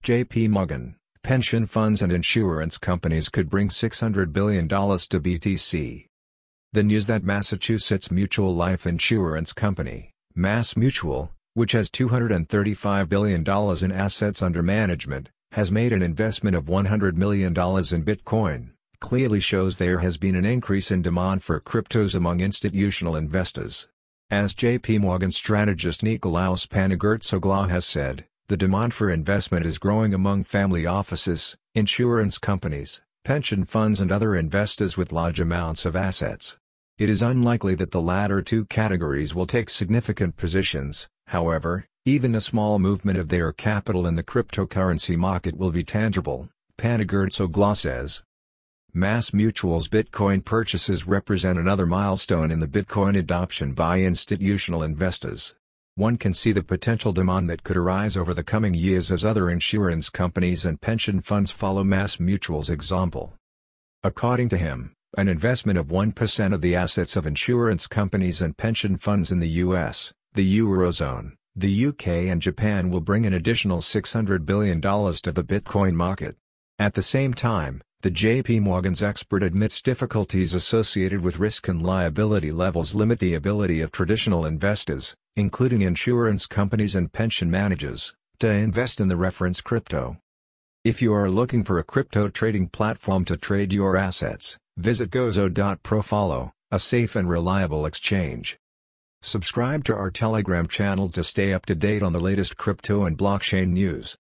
J.P. Morgan, pension funds and insurance companies could bring $600 billion to BTC. The news that Massachusetts Mutual Life Insurance Company, MassMutual, which has $235 billion in assets under management, has made an investment of $100 million in Bitcoin, clearly shows there has been an increase in demand for cryptos among institutional investors. As J.P. Morgan strategist Nikolaos Panagurtsoglou has said, the demand for investment is growing among family offices, insurance companies, pension funds and other investors with large amounts of assets. It is unlikely that the latter two categories will take significant positions, however, even a small movement of their capital in the cryptocurrency market will be tangible, Panagurtsoglou says. MassMutual's Bitcoin purchases represent another milestone in the Bitcoin adoption by institutional investors. One can see the potential demand that could arise over the coming years as other insurance companies and pension funds follow MassMutual's example. According to him, an investment of 1% of the assets of insurance companies and pension funds in the US, the Eurozone, the UK and Japan will bring an additional $600 billion to the Bitcoin market. At the same time, the J.P. Morgan's expert admits difficulties associated with risk and liability levels limit the ability of traditional investors, including insurance companies and pension managers, to invest in the reference crypto. If you are looking for a crypto trading platform to trade your assets, visit Gozo.pro. Follow, a safe and reliable exchange. Subscribe to our Telegram channel to stay up to date on the latest crypto and blockchain news.